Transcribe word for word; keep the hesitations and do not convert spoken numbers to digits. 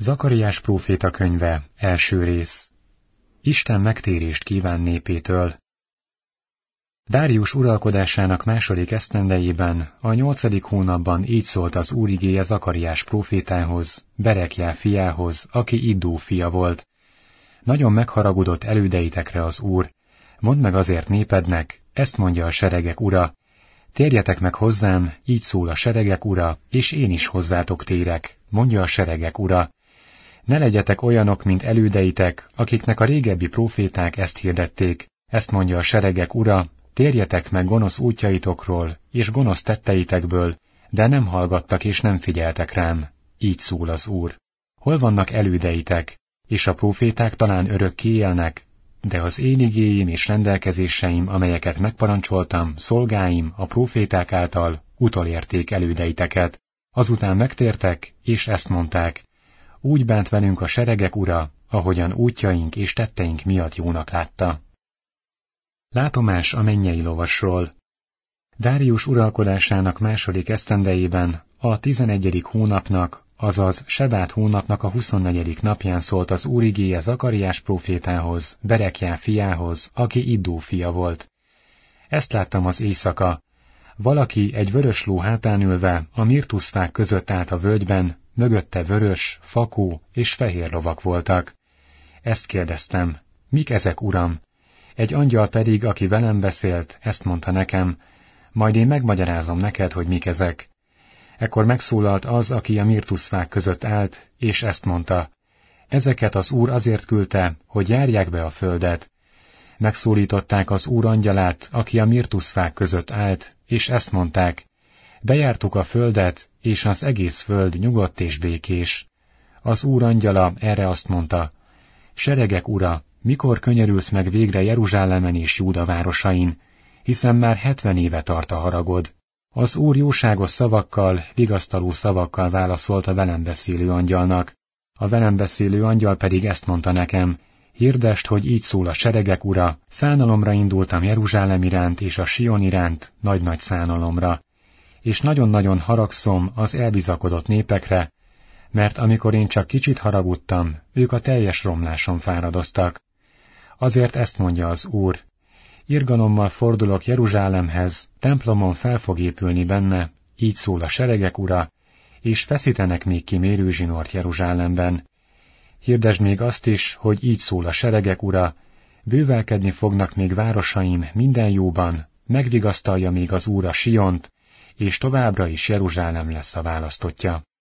Zakariás próféta könyve, első rész. Isten megtérést kíván népétől. Dárius uralkodásának második esztendejében, a nyolcadik hónapban így szólt az Úr igéje Zakariás prófétához, Berekjá fiához, aki Iddó fia volt. Nagyon megharagudott elődeitekre az Úr. Mondd meg azért népednek, ezt mondja a seregek ura. Térjetek meg hozzám, így szól a seregek ura, és én is hozzátok térek, mondja a seregek ura. Ne legyetek olyanok, mint elődeitek, akiknek a régebbi próféták ezt hirdették, ezt mondja a seregek ura, térjetek meg gonosz útjaitokról, és gonosz tetteitekből, de nem hallgattak és nem figyeltek rám, így szól az Úr. Hol vannak elődeitek, és a próféták talán örökké élnek, de az én igéim és rendelkezéseim, amelyeket megparancsoltam, szolgáim, a próféták által, utolérték elődeiteket. Azután megtértek, és ezt mondták, úgy bánt velünk a seregek ura, ahogyan útjaink és tetteink miatt jónak látta. Látomás a mennyei lovasról. Dárius uralkodásának második esztendejében, a tizenegyedik hónapnak, azaz Sebát hónapnak a huszonnegyedik napján szólt az Úr igéje Zakariás prófétához, Berekjá fiához, aki Iddó fia volt. Ezt láttam az éjszaka. Valaki egy vörös ló hátán ülve a mirtuszfák között állt a völgyben, mögötte vörös, fakó és fehér lovak voltak. Ezt kérdeztem, mik ezek, uram? Egy angyal pedig, aki velem beszélt, ezt mondta nekem, majd én megmagyarázom neked, hogy mik ezek. Ekkor megszólalt az, aki a mirtuszfák között állt, és ezt mondta, ezeket az Úr azért küldte, hogy járják be a földet. Megszólították az Úr angyalát, aki a mirtuszfák között állt, és ezt mondták, bejártuk a földet, és az egész föld nyugodt és békés. Az Úr angyala erre azt mondta, seregek ura, mikor könyörülsz meg végre Jeruzsálemen és Júda városain, hiszen már hetven éve tart a haragod. Az Úr jóságos szavakkal, vigasztaló szavakkal válaszolt a velem beszélő angyalnak. A velem beszélő angyal pedig ezt mondta nekem, hirdest, hogy így szól a seregek ura, szánalomra indultam Jeruzsálem iránt és a Sion iránt, nagy-nagy szánalomra. És nagyon-nagyon haragszom az elbizakodott népekre, mert amikor én csak kicsit haragudtam, ők a teljes romláson fáradoztak. Azért ezt mondja az Úr, irgalommal fordulok Jeruzsálemhez, templomon fel fog épülni benne, így szól a seregek ura, és feszítenek még ki mérőzsinort Jeruzsálemben. Hirdesd még azt is, hogy így szól a seregek ura, bővelkedni fognak még városaim minden jóban, megvigasztalja még az Úr a Siont, és továbbra is Jeruzsálem lesz a választottja.